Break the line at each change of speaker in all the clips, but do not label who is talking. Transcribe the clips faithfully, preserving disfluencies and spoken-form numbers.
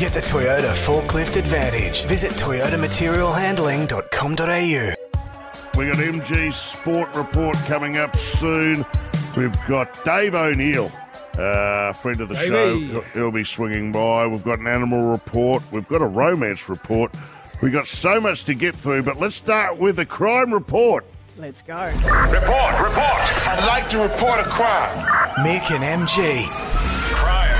Get the Toyota Forklift Advantage. Visit toyota material handling dot com dot a u.
We got M G Sport Report coming up soon. We've got Dave O'Neill, uh, friend of the
Davey.
show. He'll be swinging by. We've got an animal report. We've got a romance report. We've got so much to get through, but let's start with the crime report.
Let's go.
Report, report.
I'd like to report a crime.
Mick and M G's
Crime.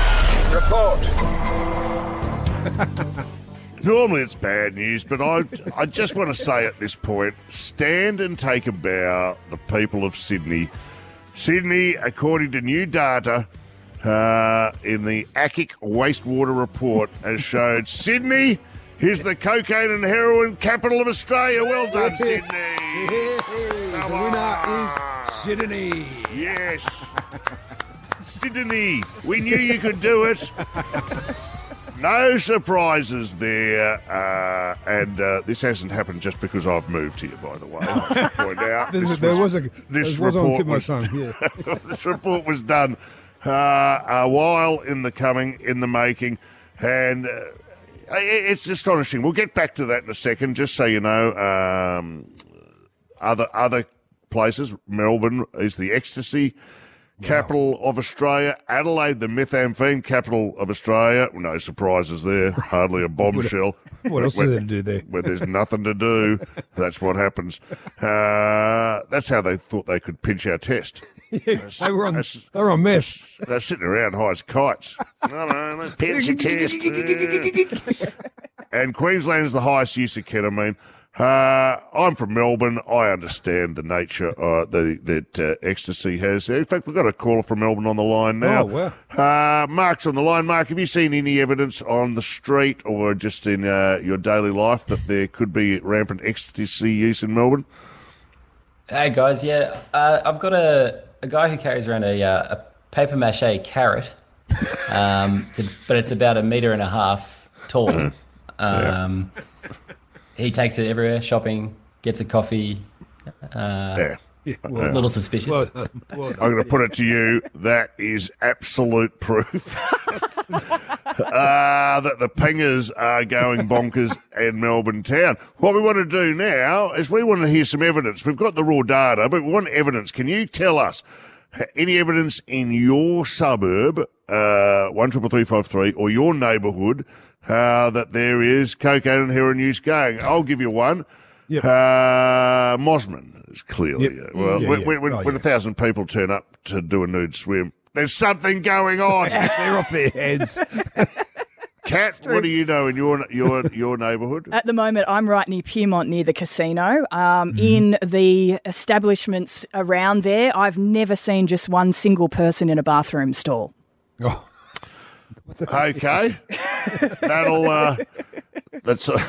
Report.
Normally it's bad news, but I I just want to say at this point, stand and take a bow, the people of Sydney. Sydney, according to new data uh, in the A C I C wastewater report, has showed Sydney is the cocaine and heroin capital of Australia. Well done, Sydney.
The winner is Sydney.
Yes. Sydney, we knew you could do it. No surprises there, uh, and uh, this hasn't happened just because I've moved here, by the way. I should point out.
This,
This
there
was-
was a
this
this was on
report
tip my
was-
son. Yeah.
This report was done uh, a while in the coming, in the making, and uh, it- it's astonishing. We'll get back to that in a second, just so you know. Um, other other places, Melbourne is the ecstasy capital of Australia. Adelaide, the methamphetamine capital of Australia. No surprises there. Hardly a bombshell.
What else is there to do there?
Where there's nothing to do, that's what happens. Uh, that's how they thought they could pinch our test.
Yeah, they were on.
That's-
They were on mess.
They're sitting around high as kites. No, no, no, pinch your test. And Queensland's the highest use of ketamine. Uh, I'm from Melbourne. I understand the nature uh, the, that uh, ecstasy has. In fact, we've got a caller from Melbourne on the line now.
Oh, wow.
Uh, Mark's on the line. Mark, have you seen any evidence on the street or just in uh, your daily life that there could be rampant ecstasy use in Melbourne?
Hey guys, yeah, uh, I've got a, a guy who carries around a, uh, a paper mache carrot, um, it's a, but it's about a metre and a half tall. Um, He takes it everywhere, shopping, gets a coffee. Uh,
Yeah.
Yeah,
A
well,
little suspicious.
well, uh, well,
I'm going to put it to you, that is absolute proof uh, that the pingers are going bonkers in Melbourne town. What we want to do now is we want to hear some evidence. We've got the raw data, but we want evidence. Can you tell us any evidence in your suburb, uh, one triple three five three, or your neighbourhood, uh, that there is cocaine and heroin use going? I'll give you one.
Yep.
Uh, Mosman is clearly.
Yep.
Uh, well,
Yeah,
when,
yeah.
when, when,
Oh,
when
yeah.
a thousand people turn up to do a nude swim, there's something going on.
they're off their heads.
Kat, what do you know in your your your neighbourhood?
At the moment, I'm right near Piermont, near the casino. Um,
Mm-hmm.
In the establishments around there, I've never seen just one single person in a bathroom stall.
Oh,
Okay, that'll uh, that's uh,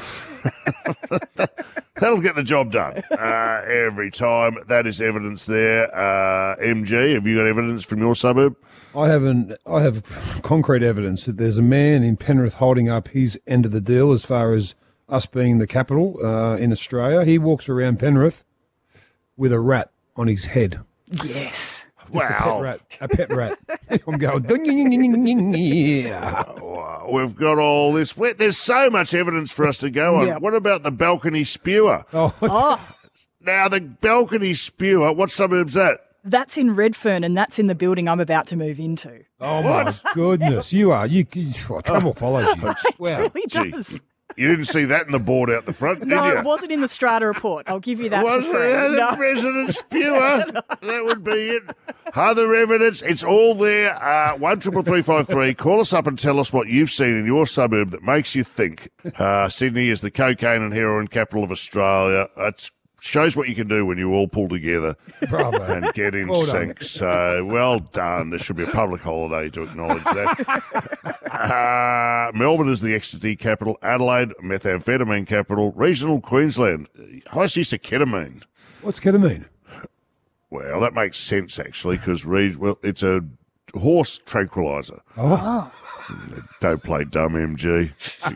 that'll get the job done uh, every time. That is evidence there. Uh, M G, have you got evidence from your suburb?
I have an, I have concrete evidence that there's a man in Penrith holding up his end of the deal as far as us being the capital uh, in Australia. He walks around Penrith with a rat on his head.
Yes.
Just a pet
Wow.
rat. A pet rat. I'm going, yeah.
Wow, we've got all this. we there's so much evidence for us to go on.
Yeah.
What about the balcony spewer?
Oh, it's-
Oh,
Now, the balcony spewer, what suburb's that?
that's in Redfern, and that's in the building I'm about to move into.
oh my goodness. You are. You, you well, trouble follows you. Wow.
It really
Gee.
does.
You didn't see that in the board out the front, did
No,
you?
it wasn't in the strata report. I'll give you that
Was
for free.
it the
No.
president spewer? That would be it. Other evidence, it's all there. Uh, one triple three five three. Call us up and tell us what you've seen in your suburb that makes you think uh, Sydney is the cocaine and heroin capital of Australia. It shows what you can do when you all pull together
Bravo.
and get in
Well done.
sync. So well done. There should be a public holiday to acknowledge that. Uh, Melbourne is the ecstasy capital. Adelaide, methamphetamine capital. Regional Queensland, highest use of ketamine.
What's ketamine?
Well, that makes sense actually, because well, it's a horse tranquilizer.
Oh.
Don't play dumb, M G.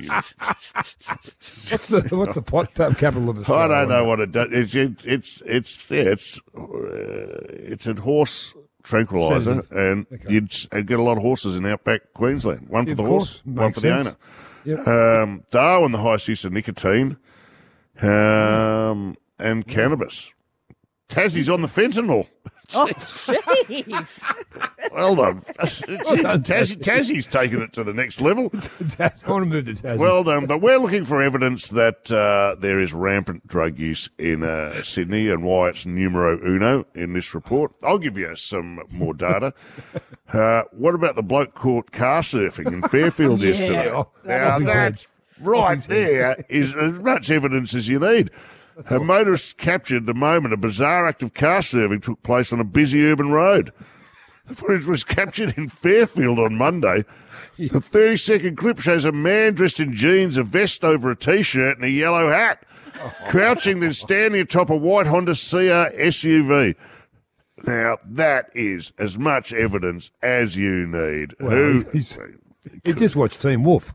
What's the what's the pot tap capital of
I
Australia?
don't know what it does. It's it's it's, it's yeah, it's uh, it's a horse tranquilizer,
Sedative.
and
Okay.
you'd s- get a lot of horses in outback Queensland. One for
Of
the
course.
horse, one
Makes
for the
sense.
owner.
Yep.
Um, Darwin, the highest use of nicotine, um, and cannabis. Tassie's on the fentanyl.
Oh, jeez.
Well done. Tassie, Tassie's taken it to the next level.
Taz, I want to move to Tassie.
Well done. But we're looking for evidence that uh, there is rampant drug use in uh, Sydney and why it's numero uno in this report. I'll give you some more data. Uh, what about the bloke caught car surfing in Fairfield
Yeah.
yesterday?
Oh,
Now,
off his
that
head.
right
his head.
there is as much evidence as you need. A motorist captured the moment a bizarre act of car surfing took place on a busy urban road. The footage was captured in Fairfield on Monday. The thirty-second clip shows a man dressed in jeans, a vest over a T-shirt and a yellow hat, crouching then standing atop a white Honda C R S U V. Now, that is as much evidence as you need.
Well,
Who?
he's- He just watched Team Wolf.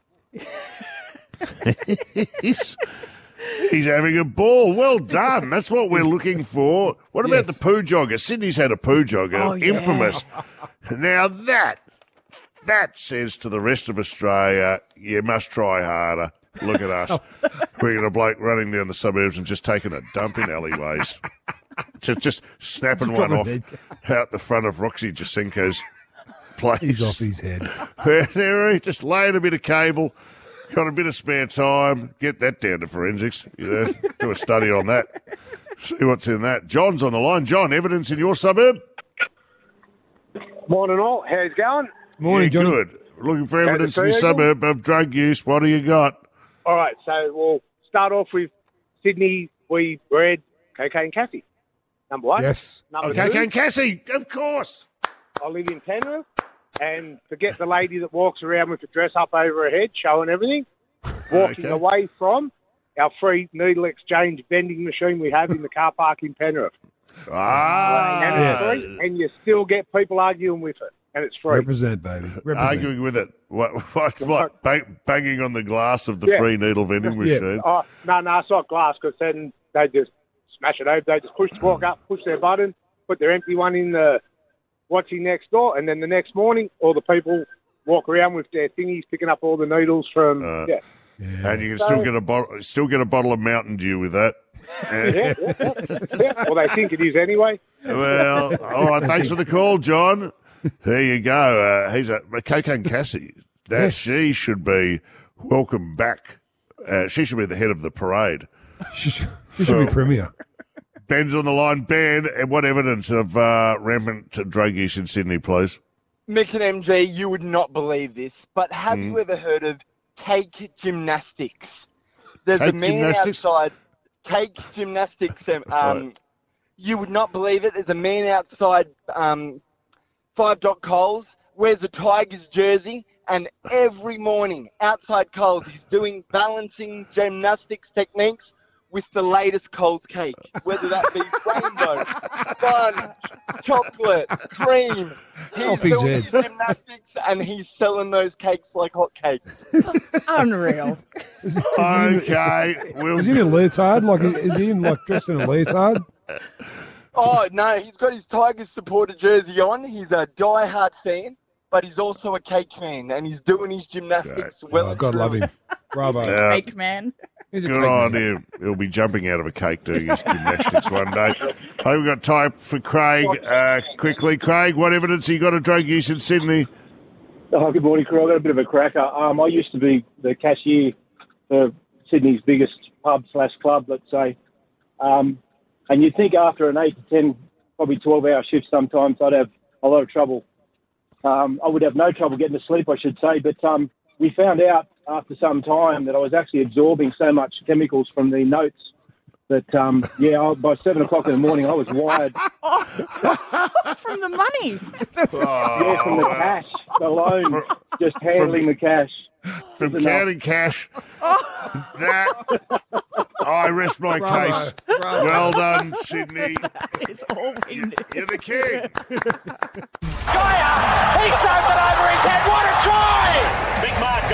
he's, he's having a ball. Well done. That's what we're looking for. What about
Yes.
the poo jogger? Sydney's had a poo jogger,
Oh, yeah.
infamous. Now that that says to the rest of Australia, you must try harder. Look at us. We're got a bloke running down the suburbs and just taking a dump in alleyways. Just, just snapping
Just
one
drop
off
a
out the front of Roxy Jacinko's place.
He's off his head.
There, just laying a bit of cable, got a bit of spare time, get that down to forensics, you know, do a study on that, see what's in that. John's on the line. John, evidence in your suburb?
Morning all. How's it going?
Morning,
Yeah,
Johnny.
good. Looking for
How's
evidence
it
in your
going?
suburb of drug use. What do you got?
All right, so we'll start off with Sydney, we bred Cocaine Cassie. Number one.
Yes.
Number
Okay,
two,
Ken Cassie, of course.
I live in Penrith, and forget the lady that walks around with a dress up over her head, showing everything, walking
Okay.
away from our free needle exchange vending machine we have in the car park in Penrith.
Ah,
And it's
Yes.
free, and you still get people arguing with it, and it's free.
Represent, baby. Represent.
arguing with it. What? What? What? Bang, banging on the glass of the
Yeah.
free needle vending
Yeah.
machine.
Oh, no, no, it's not glass, because then they just smash it over. They just push the walk up, push their button, put their empty one in the watching next door, and then the next morning, all the people walk around with their thingies, picking up all the needles from,
Uh,
yeah.
Yeah.
And you can still get a bottle, still get a bottle of Mountain Dew with that.
Yeah, yeah, yeah. Yeah, well, they think it is anyway.
Well, all right. Thanks for the call, John. There you go. Uh, he's a, a Cocaine Cassie. Now,
Yes.
she should be welcome back. Uh, she should be the head of the parade.
She should, she should be premier.
Ben's on the line. Ben, and what evidence of uh, rampant drug use in Sydney, please?
Mick and M G, you would not believe this, but have
Mm.
you ever heard of cake gymnastics? There's
Cake
a man
gymnastics?
outside. Cake gymnastics. Um, um, you would not believe it. There's a man outside um, Five Dot Coles, wears a Tigers jersey, and every morning outside Coles, he's doing balancing gymnastics techniques with the latest Coles cake, whether that be rainbow, sponge, chocolate, cream. He's
Off his
doing
head.
his gymnastics and he's selling those cakes like hotcakes.
Unreal.
Is, is
Okay.
he,
We'll,
is he in a leotard? Like, is he in, like, dressed in a leotard?
Oh, no, he's got his Tigers supporter jersey on. He's a die-hard fan, but he's also a cake fan, and he's doing his gymnastics well
Oh,
and
God love
truly.
him. Bravo.
Yeah.
Cake man.
He's a
good
cake
on
man.
him. He'll be jumping out of a cake doing his gymnastics one day. Hey, we've got time for Craig. Uh, quickly, Craig, what evidence you got of drug use in Sydney?
Oh, good morning, crew. I've got a bit of a cracker. Um, I used to be the cashier for Sydney's biggest pub slash club, let's say. Um, and you'd think after an eight to ten, probably twelve-hour shift sometimes, I'd have a lot of trouble. Um, I would have no trouble getting to sleep, I should say. But um, we found out after some time that I was actually absorbing so much chemicals from the notes that, um, yeah, I, by seven o'clock in the morning, I was wired.
From the money.
Yeah, from the cash alone, just handling the cash.
From
Enough.
counting cash. That, I rest my
Bravo.
case.
Bravo.
Well done, Sydney.
It's all we need.
You're the king.
Gaia! He's served it over his head. What a try! Big Mark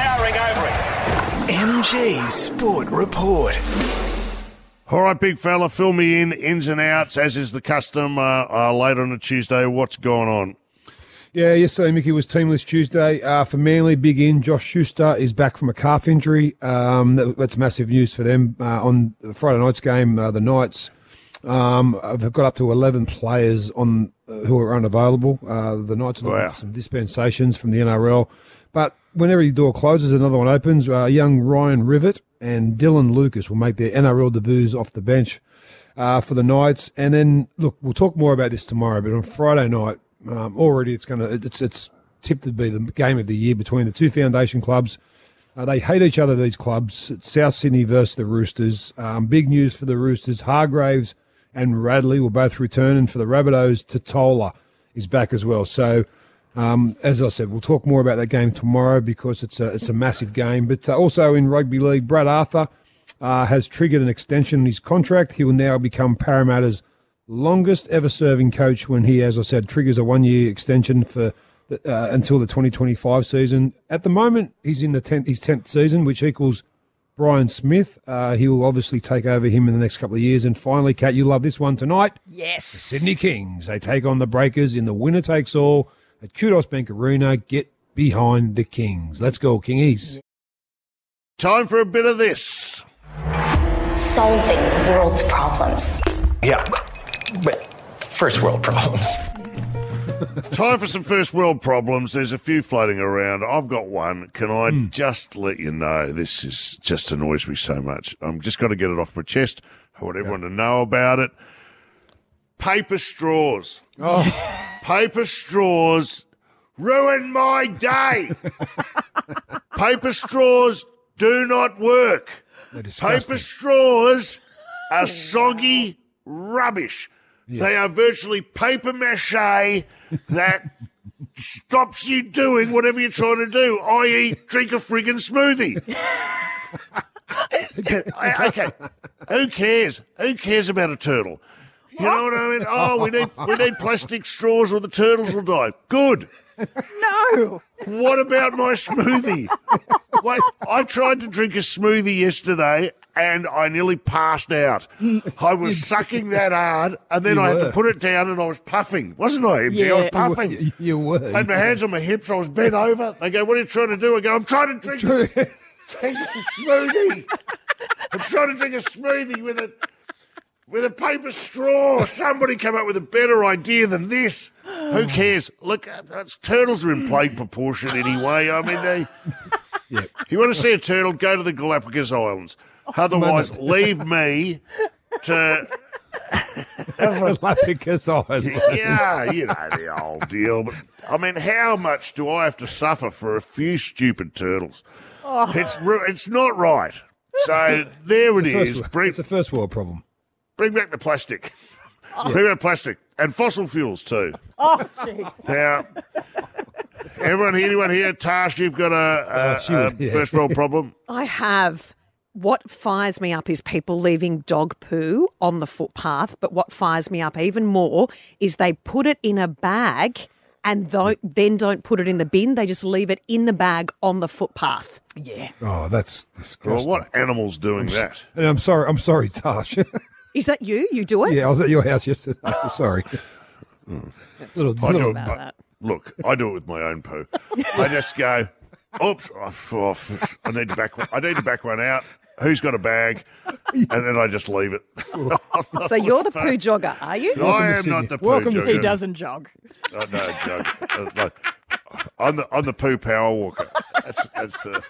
Gaia towering over him.
M G's Sport Report.
All right, big fella, fill me in, ins and outs, as is the custom uh, uh, later on a Tuesday. What's going on?
Yeah, yesterday, Mickey, was teamless Tuesday. Uh, for Manly, big in. Josh Schuster is back from a calf injury. Um, that, that's massive news for them. Uh, on the Friday night's game, uh, the Knights um, have got up to eleven players on uh, who are unavailable. Uh, the Knights are looking
Wow.
for some dispensations from the N R L. But whenever your door closes, another one opens. Uh, young Ryan Rivet and Dylan Lucas will make their N R L debuts off the bench uh, for the Knights. And then, look, we'll talk more about this tomorrow, but on Friday night, Um, already, it's going to it's it's tipped to be the game of the year between the two foundation clubs. Uh, they hate each other, these clubs. It's South Sydney versus the Roosters. Um, big news for the Roosters: Hargraves and Radley will both return, and for the Rabbitohs, Totola is back as well. So, um, as I said, we'll talk more about that game tomorrow because it's a it's a massive game. But uh, also in rugby league, Brad Arthur uh, has triggered an extension in his contract. He will now become Parramatta's longest ever serving coach when he, as I said, triggers a one year extension for uh, until the twenty twenty-five season. At the moment, he's in the tenth, his tenth season, which equals Brian Smith. Uh, he will obviously take over him in the next couple of years. And finally, Kat, you love this one tonight.
Yes.
The Sydney Kings. They take on the Breakers in the winner takes all at Kudos Bank Arena. Get behind the Kings. Let's go, Kingies.
Time for a bit of this.
Solving the world's problems.
Yeah, but first world problems.
Time for some first world problems. There's a few floating around. I've got one. Can I mm. just let you know, this is just annoys me so much. I'm just got to get it off my chest. I want everyone yeah. to know about it. Paper straws.
Oh.
Paper straws ruin my day. Paper straws do not work. Paper straws are soggy rubbish. Yeah. They are virtually paper mache that stops you doing whatever you're trying to do, that is drink a friggin' smoothie. Okay, who cares? Who cares about a turtle? You know what I mean? Oh, we need we need plastic straws or the turtles will die. Good.
No.
What about my smoothie? Wait, I tried to drink a smoothie yesterday and I nearly passed out. I was sucking that hard and then
You
I had
were.
to put it down and I was puffing. Wasn't I, M G?
Yeah.
I was puffing.
You, you were.
I had my hands on my hips. I was bent over. They go, what are you trying to do? I go, I'm trying to drink a, drink a smoothie. I'm trying to drink a smoothie with a with a paper straw. Somebody come up with a better idea than this. Who cares? Look, that's, turtles are in plague proportion anyway. I mean, they,
Yeah.
if you want to see a turtle, go to the Galapagos Islands. Otherwise, leave me to...
Galapagos Islands.
Yeah, you know the old deal. But I mean, how much do I have to suffer for a few stupid turtles?
Oh.
It's ru- it's not right. So there it
First
is.
world-
Bring,
It's a first world problem.
bring back the plastic. Bring back plastic and fossil fuels too.
Oh, jeez.
Now, everyone here, anyone here, Tash, you've got a, a,
Oh, she
a
would, yeah.
first world problem.
I have. What fires me up is people leaving dog poo on the footpath. But what fires me up even more is they put it in a bag and don't, then don't put it in the bin. They just leave it in the bag on the footpath.
Yeah.
Oh, that's disgusting.
Well, what animal's doing that?
And I'm sorry. I'm sorry, Tash.
Is that you? You do it?
Yeah, I was at your house yesterday. Sorry. little,
I do
little,
it,
about
I-
that.
Look, I do it with my own poo. I just go, oops, oh, oh, I need to back one. I need to back one out. Who's got a bag? And then I just leave it.
So you're the poo jogger, are you?
No, I
Welcome to
am
Sydney.
not the poo
Welcome to
jogger.
He doesn't jog.
Oh, no, joke. Uh, no. I'm the I'm the poo power walker. That's that's the.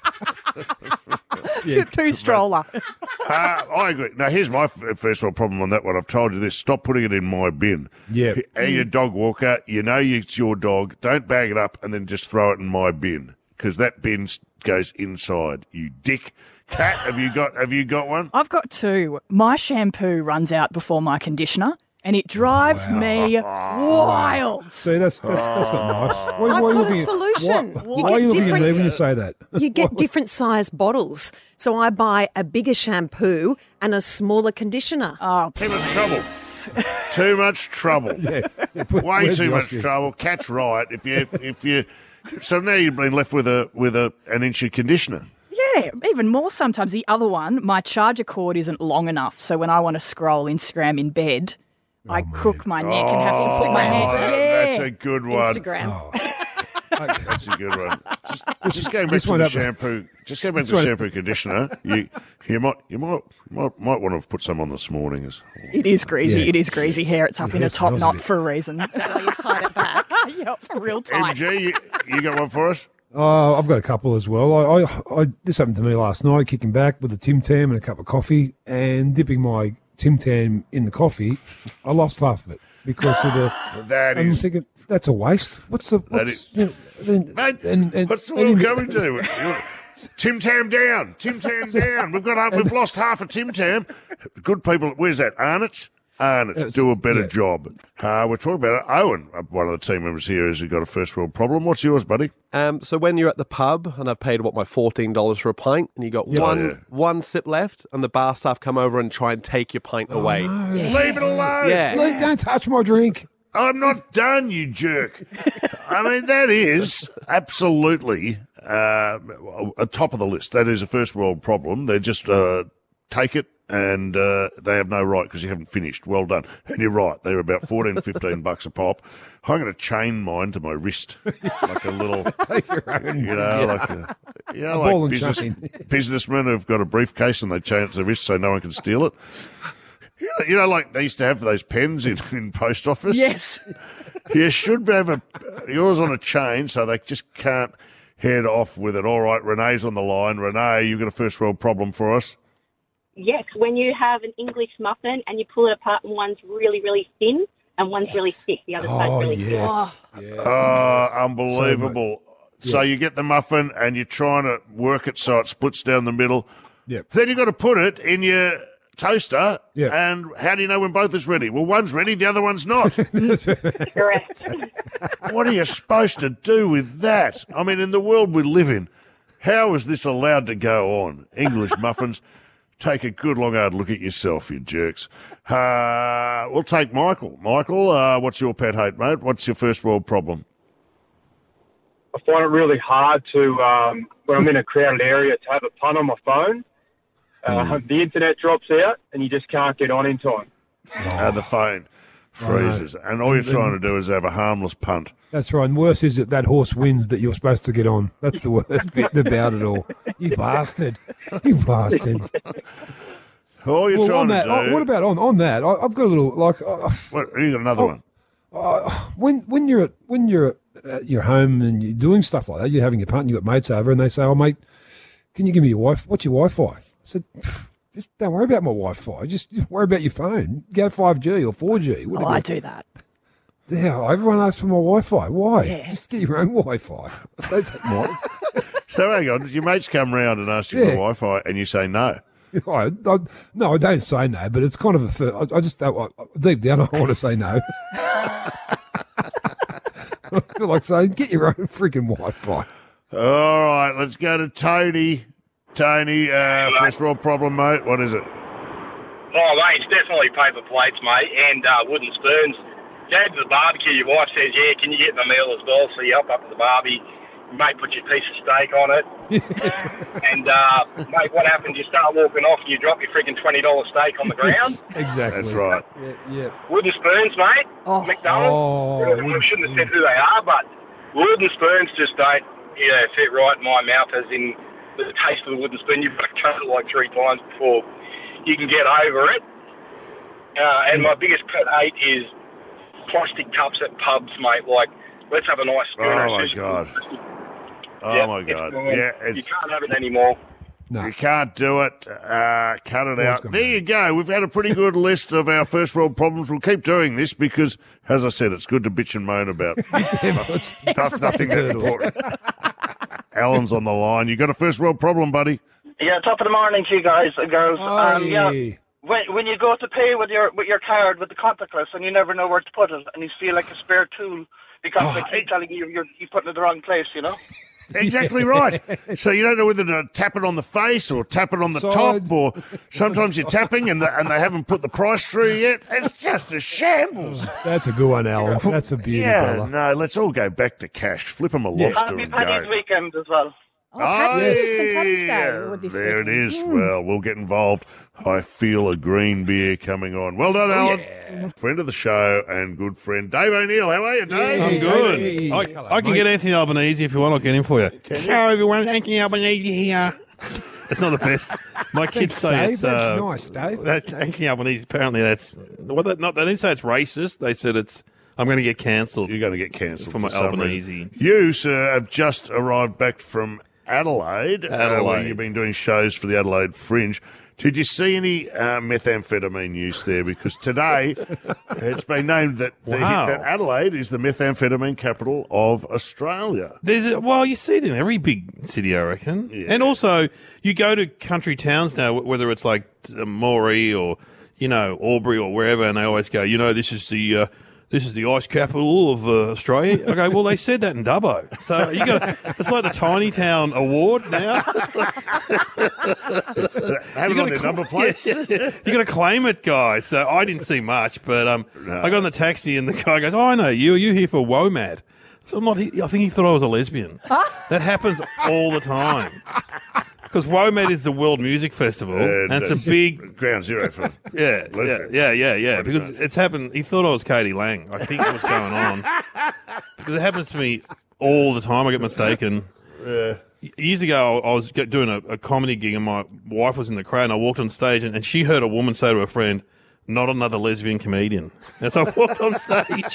yeah.
Poo stroller.
Uh, I agree. Now here's my f- first world problem on that one. I've told you this. Stop putting it in my bin.
Yeah.
Are you a dog walker? You know it's your dog. Don't bag it up and then just throw it in my bin because that bin s- goes inside. You dick. Cat, have you got have you got one?
I've got two. My shampoo runs out before my conditioner, and it drives me wild.
See, that's that's that's not nice. Why,
I've
why are you
got a
looking at-
solution.
Why,
You
why are
get
you looking at me
different-
when you say that?
You get different sized bottles. So I buy a bigger shampoo and a smaller conditioner.
Oh,
Too much trouble. Too much trouble.
Yeah. Yeah, put-
Way
where's
too
the
much
Oscars?
trouble. Cat's right. If you if you so now you've been left with a with a an inch of conditioner.
yeah, even more sometimes. The other one, my charger cord isn't long enough, so when I want to scroll Instagram in bed, I crook my neck and have to stick my hands.
Oh,
Yeah.
that's a good one.
Instagram.
That's a good one. Just, just going back
This
to
won't
the
happen.
shampoo. Just going back
This
to the
won't-
shampoo conditioner. You, you might, you might, might, might want to have put some on this morning. As
It is greasy.
Yeah.
It is greasy hair. It's up in
Yeah,
a top
smells
knot
it.
for a reason.
Is that why you tied it back?
Yep, for real
M
tight.
G, you, you got one for us?
Oh, I've got a couple as well. I, I, I this happened to me last night. Kicking back with a Tim Tam and a cup of coffee, and dipping my Tim Tam in the coffee. I lost half of it because of the.
That
I'm
is.
thinking that's a waste. What's the?
That
What's,
is-
you know, then,
Mate,
and, and,
what's the
and
world
in-
going to? Tim Tam down. Tim Tam down. We've got we've lost half a Tim Tam. Good people. Where's that? Arnott's? Arnott's.
Yes,
Do a better
yeah.
job. Uh, we're talking about it. Owen, uh, one of the team members here, has got a first world problem. What's yours, buddy?
Um, so when you're at the pub and I've paid what my fourteen dollars for a pint, and you got
Yeah.
one
Oh, yeah.
one sip left, and the bar staff come over and try and take your pint away.
Leave it alone.
Yeah.
Look, don't touch my drink.
I'm not done, you jerk. I mean, that is absolutely uh, a top of the list. That is a first world problem. They just uh, take it and uh, they have no right because you haven't finished. Well done. And you're right. They're about fourteen, fifteen bucks a pop. I'm going to chain mine to my wrist like a little,
Take your own.
you know, like a, you know,
A ball
like
and
business,
chain.
businessmen who've got a briefcase and they chain it to their wrist so no one can steal it. You know, you know, like they used to have those pens in, in post office.
Yes.
You should have a, yours on a chain so they just can't head off with it. All right, Renee's on the line. Renee, you've got a first world problem for us.
Yes, when you have an English muffin and you pull it apart and one's really, really thin and one's really thick, the other side's
Oh
really
yes.
thick.
Yeah.
Oh, unbelievable. So,
Yeah.
you get the muffin and you're trying to work it so it splits down the middle.
Yep.
Then you've got to put it in your toaster.
Yeah.
And how do you know when both is ready? Well, one's ready, the other one's not.
Correct.
What are you supposed to do with that? I mean, in the world we live in, how is this allowed to go on? English muffins. Take a good long hard look at yourself, you jerks. Uh, we'll take Michael. Michael, uh, what's your pet hate, mate? What's your first world problem?
I find it really hard to, um, when I'm in a crowded area, to have a pun on my phone. Uh, The internet drops out and you just can't get on in time.
Uh, the phone freezes. And all you're trying to do is have a harmless punt.
That's right. And worse is that that horse wins that you're supposed to get on. That's the worst bit about it all. You bastard. You bastard.
All you're
Well,
trying
on that,
to
oh,
do...
what about on on that? I, I've got a little like uh,
What, you got another
Oh.
one?
uh, when when you're at, when you're at your home and you're doing stuff like that, you're having a punt and you got mates over and they say, "Oh mate, can you give me your wife? What's your Wi-Fi?" I said, "Just don't worry about my Wi-Fi. Just worry about your phone. Go five G or four G."
Oh,
Whatever.
I do that.
Yeah, everyone asks for my Wi-Fi. Why?
Yeah.
Just get your own Wi-Fi. Don't take mine.
So hang on, your mates come round and ask you
Yeah.
for Wi-Fi and you say no.
I, I, no, I don't say no, but it's kind of a. fir- I, I just don't. I, deep down, I want to say no. I feel like saying, get your own freaking Wi-Fi.
All right, let's go to Tony. Tony, uh, first world problem, mate. What is it?
Oh, mate, it's definitely paper plates, mate, and uh, wooden spoons. You go to the barbecue, your wife says, yeah, can you get my meal as well? So you up up to the barbie, you mate, put your piece of steak on it. and, uh, mate, what happens? You start walking off and you drop your freaking twenty dollars steak on the ground.
Exactly.
That's right.
Yeah, yeah.
Wooden spoons, mate.
Oh.
McDonald's.
Oh,
I
wooden
shouldn't have said who they are, but wooden spoons just don't, you know, fit right in my mouth, as in the taste of the wooden spoon. You've got to cut it like three times before you can get over it. Uh, and my biggest pet hate is plastic cups at pubs, mate. Like, let's have a nice spoon.
Oh, my
It's just-
God. Oh,
Yeah,
my
it's
God.
wrong.
Yeah,
You
it's,
can't have it anymore.
No.
you can't do it. Uh, cut it
it's
out.
gone
There you go. We've had a pretty good list of our first world problems. We'll keep doing this because, as I said, it's good to bitch and moan about. That's nothing that important. Alan's on the line. You got a first world problem, buddy?
Yeah, top of the morning to you guys and girls. Um, yeah,
Aye.
when when you go to pay with your with your card with the contactless and you never know where to put it and you feel like a spare tool because
Oh,
they keep
it-
telling you you're you put it in the wrong place, you know.
Exactly right. So you don't know whether to tap it on the face or tap it on the
Side.
top, or sometimes you're tapping and, the, and they haven't put the price through yet. It's just a shambles.
That's a good one, Alan. That's a beauty,
Yeah,
brother.
no, let's all go back to cash. Flip them a
Yeah.
lobster
Happy
and
Paddy's
go.
weekend as well.
Oh, Paddy,
yes.
some Paddy's Day with this
there it
weekend.
is.
Mm.
Well, we'll get involved. I feel a green beer coming on. Well done, Alan. Friend of the show and good friend Dave O'Neill. How are you, Dave?
I'm good. I, I can get Anthony Albanese if you want. I'll get him for you. Hello, everyone. Anthony Albanese here. It's not the best. My kids say
Dave.
it's
That's
uh,
nice, Dave.
That Anthony Albanese. Apparently, that's well. That, not they didn't say it's racist. They said it's. I'm going to get cancelled.
You're going to get cancelled
for my
some
Albanese.
reason. You, sir, have just arrived back from Adelaide,
Adelaide.
Uh, where you've been doing shows for the Adelaide Fringe. Did you see any uh, methamphetamine use there? Because today it's been named that, the,
Wow.
that Adelaide is the methamphetamine capital of Australia.
There's a, well, you see it in every big city, I reckon.
Yeah.
And also, you go to country towns now, wh- whether it's like uh, Moree or you know Albury or wherever, and they always go, you know, this is the uh, this is the ice capital of uh, Australia. I go, well, they said that in Dubbo, so you got it's like the Tiny Town Award now. It's like,
Have it on their number plates.
Yeah, you got to claim it, guys. So I didn't see much, but um, I got in the taxi and the guy goes, "Oh, I know you. Are you here for WOMAD?" So I'm not. I think he thought I was a lesbian. That happens all the time. Because WOMAD is the World Music Festival,
And
and it's
that's
a big
ground zero for
yeah, yeah,
lesbians.
yeah, yeah, yeah.
Pretty
Because
much.
it's happened. He thought I was Katie Lang. I think what's going on because it happens to me all the time. I get mistaken.
Yeah.
Years ago, I was get- doing a, a comedy gig, and my wife was in the crowd, and I walked on stage, and, and she heard a woman say to her friend, "Not another lesbian comedian." And so I walked on stage.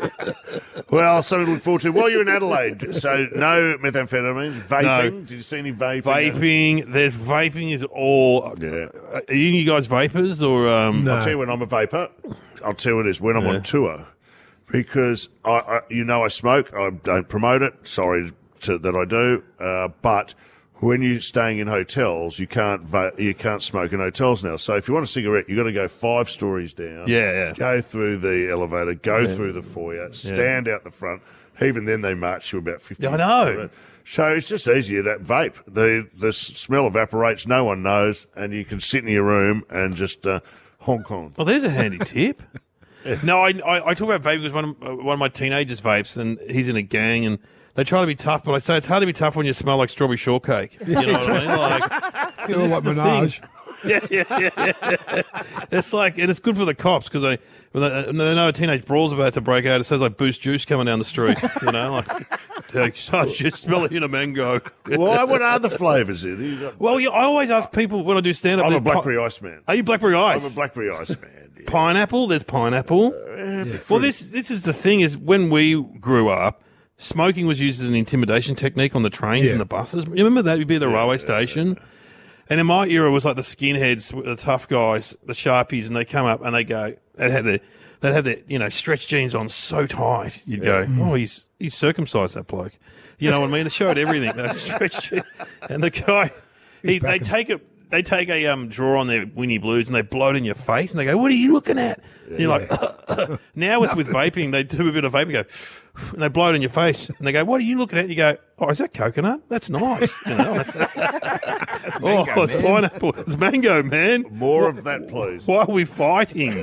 Well, something to look forward to. While you're in Adelaide, so no methamphetamines, vaping.
No.
Did you see any vaping?
Vaping, there's vaping is all.
Yeah.
Are you, you guys vapors or? Um,
I'll tell you when I'm a vapor. I'll tell you what it is when I'm
Yeah.
on tour, because I, I, you know, I smoke. I don't promote it. Sorry to, that I do, uh, but. When you're staying in hotels, you can't va- you can't smoke in hotels now. So if you want a cigarette, you've got to go five stories down.
Yeah, yeah.
Go through the elevator, go
Yeah.
through the foyer, stand out the front. Even then, they march you about fifty.
Yeah, I know.
So it's just easier that vape. The the smell evaporates. No one knows, and you can sit in your room and just uh, honk on.
Well, there's a handy tip. No, I, I I talk about vaping because one of, uh, one of my teenagers vapes, and he's in a gang, and they try to be tough, but I say it's hard to be tough when you smell like strawberry shortcake. You know what I mean? Like,
You know,
this
like
is the
Minaj.
thing. Yeah, yeah, yeah, yeah. It's like, and it's good for the cops because they, when they, when they know a teenage brawl's about to break out. It says like Boost Juice coming down the street. You know, like, like oh shit, smell it in a mango.
Why? What are the flavours here? You got-
Well, yeah, I always ask people when I do stand up.
I'm a blackberry ice man.
Are you blackberry ice?
I'm a blackberry ice man. Yeah.
Pineapple. There's pineapple. Well, this this is the thing is when we grew up, smoking was used as an intimidation technique on the trains
Yeah.
and the buses. You remember that? You'd be at the railway station. And in my era, it was like the skinheads, the tough guys, the sharpies, and they come up and they go, they had their, they'd have their, you know, stretch jeans on so tight. You'd go, oh, he's he's circumcised, that bloke. You know what I mean? It showed everything. That stretch jeans. And the guy, he, they take a they take a um drawer on their Winnie Blues and they blow it in your face and they go, what are you looking at? And you're like, now with, with vaping, they do a bit of vaping, go, and they blow it in your face and they go, what are you looking at? And you go, oh, is that coconut? That's nice. You know, that's, oh,
mango,
it's
man.
pineapple. It's mango, man.
More of that, please.
Why are we fighting?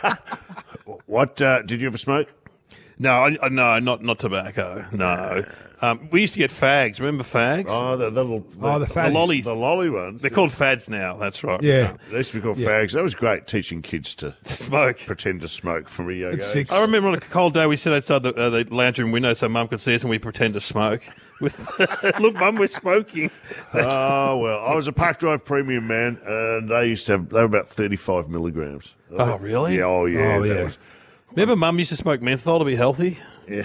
What uh, did you ever smoke?
No, I, I- no, not not tobacco. No, um, we used to get fags. Remember fags?
Oh, the, the little
Oh, the
the
fags.
lollies.
the lolly ones.
They're called fads now. That's right.
Yeah.
They used to be called
Yeah.
fags. That was great, teaching kids to
To smoke.
pretend to smoke from a young
It's
age.
six.
I remember on a cold day we sit outside the, uh, the lounge room window so Mum could see us and we pretend to smoke. With look, Mum, we're smoking.
Oh well, I was a Park Drive premium man, and they used to have they were about thirty-five milligrams.
Oh, really?
Yeah, oh yeah.
Oh,
that
yeah.
was-
Remember, Mum used to smoke menthol to be healthy.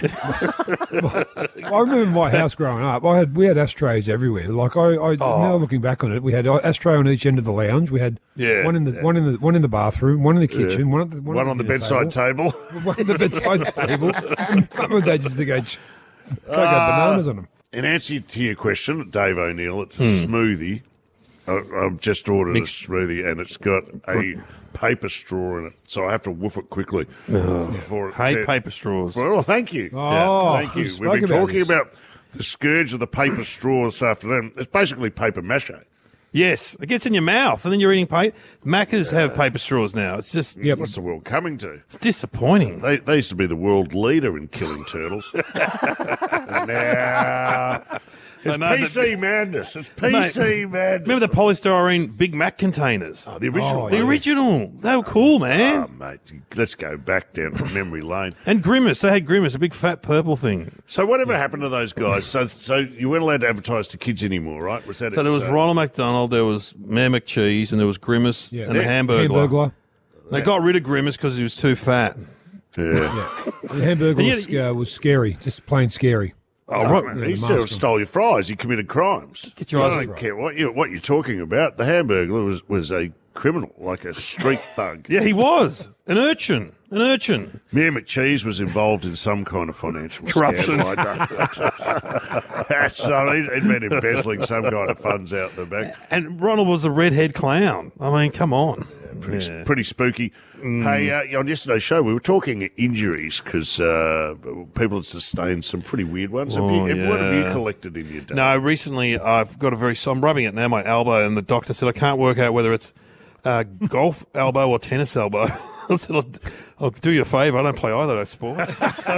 I remember my house growing up. I had we had ashtrays everywhere. Like I, I now looking back on it, we had an ashtray on each end of the lounge. We had
Yeah.
one in the one in the one in the bathroom, one in the kitchen, one at the
one
at
on the
dinner
bedside table.
one on the bedside table. Mum and Dad just to go, fuck
Uh,
bananas on them.
In answer to your question, Dave O'Neill, it's a
Hmm.
smoothie. I, I've just ordered a smoothie, and it's got a paper straw in it, so I have to woof it quickly. Before it
Hate
tear-
paper straws.
Well, thank you.
Oh,
thank
we
you.
spoke
We've been
about
talking
this.
about the scourge of the paper straw this afternoon. It's basically paper mache.
Yes, it gets in your mouth and then you're eating paper. Macca's have paper straws now. It's just
Yep.
What's the world coming to?
it's disappointing.
They, they used to be the world leader in killing turtles. now, It's
I know
P C
that-
madness. It's P C
Mate,
madness.
Remember the polystyrene Big Mac containers?
Oh, the original.
the original. They were cool, man.
Oh, mate, let's go back down memory lane.
And Grimace. They had Grimace, a big fat purple thing.
So whatever happened to those guys? So, so you weren't allowed to advertise to kids anymore, right? Was that
So
it?
there was
So-
Ronald McDonald, there was Mayor McCheese, and there was Grimace
Yeah.
and the
Yeah.
Hamburglar.
Hamburglar.
They got rid of Grimace because he was too fat.
Yeah.
Yeah. The hamburger
Yeah,
was, uh, was scary, just plain scary.
Oh,
Oh,
right.
yeah,
he
the
still
mask.
stole your fries. He committed crimes.
Get your
I
eyes
don't
right.
care what you what you're talking about. The Hamburglar was was a criminal, like a street thug.
Yeah, he was. An urchin. An urchin.
Mayor McCheese was involved in some kind of financial
Corruption.
scandal, I don't- so he'd, he'd been embezzling some kind of funds out the back.
And Ronald was the redhead clown. I mean, come on.
Pretty,
Yeah.
pretty spooky.
Mm.
Hey, uh, on yesterday's show, we were talking injuries because uh, people had sustained some pretty weird ones. Have
Oh,
you, What have you
yeah.
collected in your day?
No, recently I've got a very. So I'm rubbing it now, my elbow, and the doctor said I can't work out whether it's uh, golf elbow or tennis elbow. I said, I'll, I'll do you a favour. I don't play either of those sports.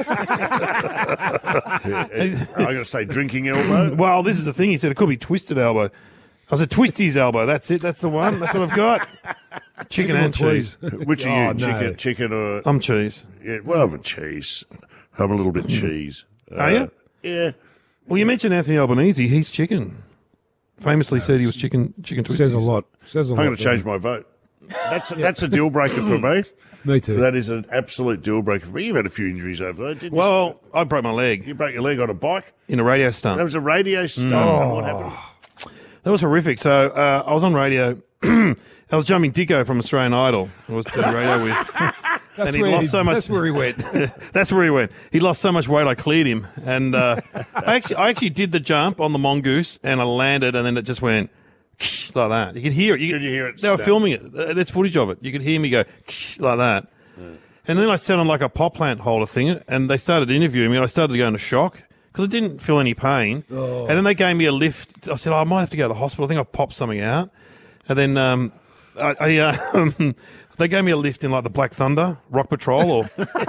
I'm going to say drinking elbow.
Well, this is the thing. He said it could be twisted elbow. I said twisty's elbow. That's it. That's the one. That's what I've got. Chicken and cheese.
Which are
Oh,
you?
no.
Chicken, chicken or
I'm cheese.
yeah? Well, I'm a cheese. I'm a little bit cheese.
Are you?
Yeah.
Well, you mentioned Anthony Albanese. He's chicken. Famously said he was chicken. Chicken twisties.
Says a lot. Says a
I'm
lot.
going to change my vote. That's a, that's a deal breaker for me.
Me too.
That is an absolute deal breaker for me. You've had a few injuries over there, didn't
Well, I broke my leg
you? You broke your leg on a bike.
in a radio stunt.
That was a radio stunt.
Mm.
And what happened?
That was horrific. So uh, I was on radio. I was jumping Dicko from Australian Idol. I was doing radio with.
That's
and he
where
lost
he-
so much.
that's where he went.
That's where he went. He lost so much weight, I cleared him. And uh, I actually, I actually did the jump on the mongoose, and I landed, and then it just went like that. You could hear it. You
Could you hear it
They were
snap?
filming it. Uh, There's footage of it. You could hear me go like that. And then I sat on like a pot plant holder thing, and they started interviewing me, and I started to go into shock because I didn't feel any pain.
Oh.
And then they gave me a lift. I said, oh, I might have to go to the hospital. I think I popped something out. And then um, I, I, uh, they gave me a lift in like the Black Thunder, Rock Patrol or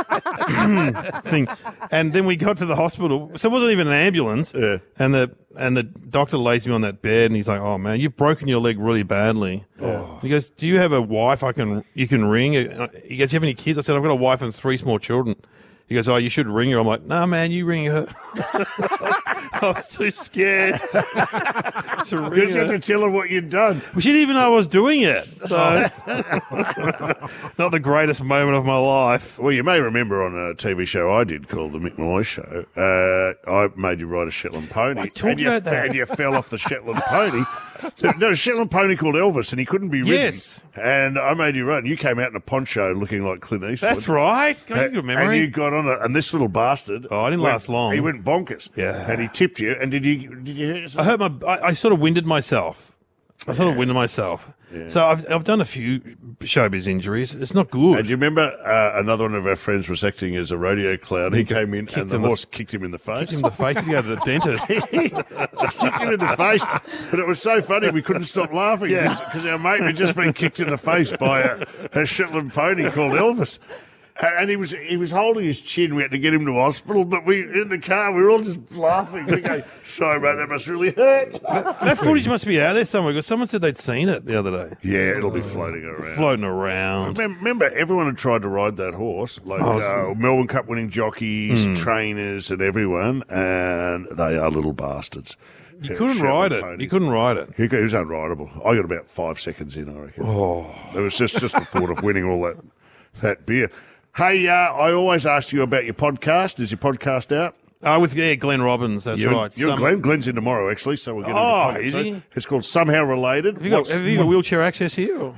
thing. And then we got to the hospital. So it wasn't even an ambulance.
Yeah.
And the and the doctor lays me on that bed, and he's like, oh, man, you've broken your leg really badly.
Oh.
He goes, do you have a wife I can you can ring? He goes, do you have any kids? I said, I've got a wife and three small children. He goes, oh, you should ring her. I'm like, no, nah, man, you ring her. I was too scared to
You
ring
just had
her.
to tell her what you'd done.
Well, she didn't even know I was doing it. So, not the greatest moment of my life.
Well, you may remember on a T V show I did called The Mick Malloy Show, uh, I made you ride a Shetland pony.
I talked
and you,
about that.
And you fell off the Shetland pony. So, no, a Shetland pony called Elvis, and he couldn't be ridden.
Yes.
And I made you ride, and you came out in a poncho looking like Clint Eastwood.
That's right. Got a good
And
memory.
you got on it, and this little bastard.
Oh, I didn't
went-
last long.
He went bonkers.
Yeah.
And he tipped you, and did you, did you hurt yourself?
I hurt my. I, I sort of winded myself. I sort of winded myself. So I've I've done a few showbiz injuries. It's not good.
And do you remember uh, another one of our friends was acting as a rodeo clown? He came in,
Kicked
and the
him the-
horse kicked him in the face.
Kicked him in the face to go to the dentist.
He kicked him in the face, but it was so funny we couldn't stop laughing because our mate had just been kicked in the face by a, a Shetland pony called Elvis. And he was he was holding his chin. We had to get him to hospital, but we in the car we were all just laughing. We go, "Sorry, mate, that must really hurt."
That footage must be out there somewhere because someone said they'd seen it the other day.
Yeah, it'll be floating around.
Floating around.
Remember, remember, everyone had tried to ride that horse, like
Oh,
uh, Melbourne Cup winning jockeys,
Mm.
trainers, and everyone, and they are little bastards.
You couldn't ride it. You couldn't ride it.
He, he was unrideable. I got about five seconds in, I reckon.
Oh,
it was just just the thought of winning all that that beer. Hey, uh, I always ask you about your podcast. Is your podcast out?
Uh, with yeah, Glenn Robbins. That's
you,
right.
You and
Some-
Glenn. Glenn's in tomorrow, actually, so we'll get
Oh,
into
is
it.
he?
It's called Somehow Related.
Have you got,
What's-
have you got wheelchair access here? or-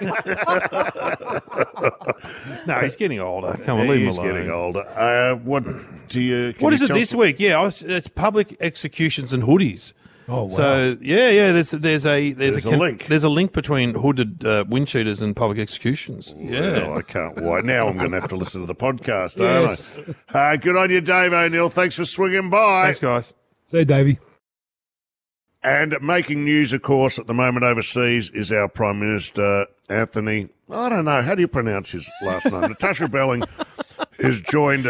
no, he's getting older. Come on,
He
leave him
is
alone.
getting older. Uh, what do you? can
What
you
is it
tell
this
us-
week? Yeah, I was, it's public executions and hoodies.
Oh, wow.
So yeah, yeah. There's there's a there's,
There's
a,
a
con-
link.
There's a link between hooded uh, wind cheaters and public executions. Yeah,
Well, I can't wait. Now I'm going to have to listen to the podcast,
Yes.
aren't I? Uh, good on you, Dave O'Neill. Thanks for swinging by.
Thanks, guys.
See you, Davey.
And making news, of course, at the moment overseas is our Prime Minister, Anthony. I don't know. How do you pronounce his last name? Natasha Belling has joined us.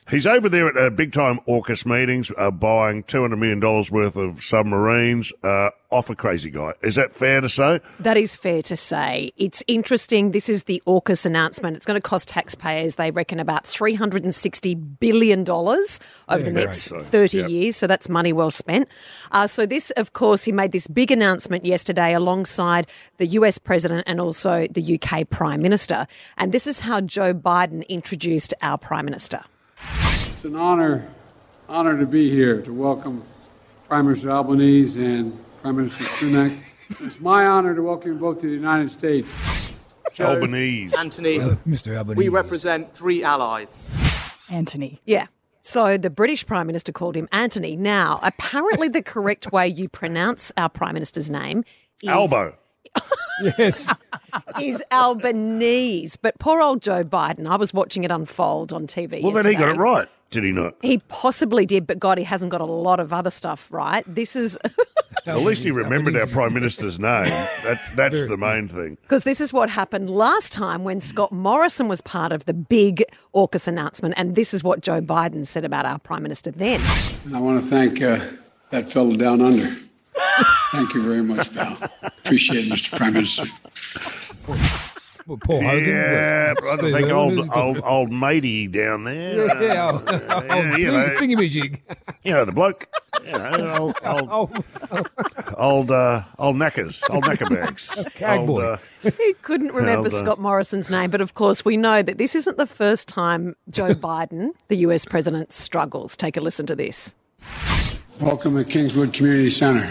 He's over there at uh, big-time AUKUS meetings, uh, buying two hundred million dollars worth of submarines uh, off a crazy guy. Is that fair to say?
That is fair to say. It's interesting. This is the AUKUS announcement. It's going to cost taxpayers, they reckon, about three hundred sixty billion dollars over
Yeah,
the next
great. So,
thirty
yep.
years. So that's money well spent. Uh, so this, of course, he made this big announcement yesterday alongside the U S President and also the U K Prime Minister. And this is how Joe Biden introduced our Prime Minister.
It's an honor, honor to be here to welcome Prime Minister Albanese and Prime Minister Sunak. It's my honor to welcome you both to the United States.
Joe, Albanese.
Anthony,
uh, Mister Albanese.
We represent three allies.
Anthony.
Yeah. So the British Prime Minister called him Anthony. Now, apparently the correct way you pronounce our Prime Minister's name is...
Albo.
Yes.
is Albanese. But poor old Joe Biden, I was watching it unfold on T V
Well,
yesterday.
then he got it right, did he not?
He possibly did, but God, he hasn't got a lot of other stuff right. This is...
At least he remembered our Prime Minister's name. That's, that's the main thing.
Because this is what happened last time when Scott Morrison was part of the big AUKUS announcement, and this is what Joe Biden said about our Prime Minister then.
And I want to thank uh, that fellow down under. Thank you very much, pal. Appreciate it, Mister Prime Minister.
Well, Paul Hogan.
Yeah,
well,
I
Steve
think
Irwin,
old,
who's
old,
talking
old matey down there.
about? Yeah,
Uh,
old,
yeah,
old
you know,
thingamajig.
You know, the bloke. You know, old, old, old, uh, old knackers, old knacker bags.
Cag
Old,
boy.
uh,
He couldn't remember
Held, uh,
Scott Morrison's name, but of course we know that this isn't the first time Joe Biden, the U S president, struggles. Take a listen to this.
Welcome to Kingswood Community Center.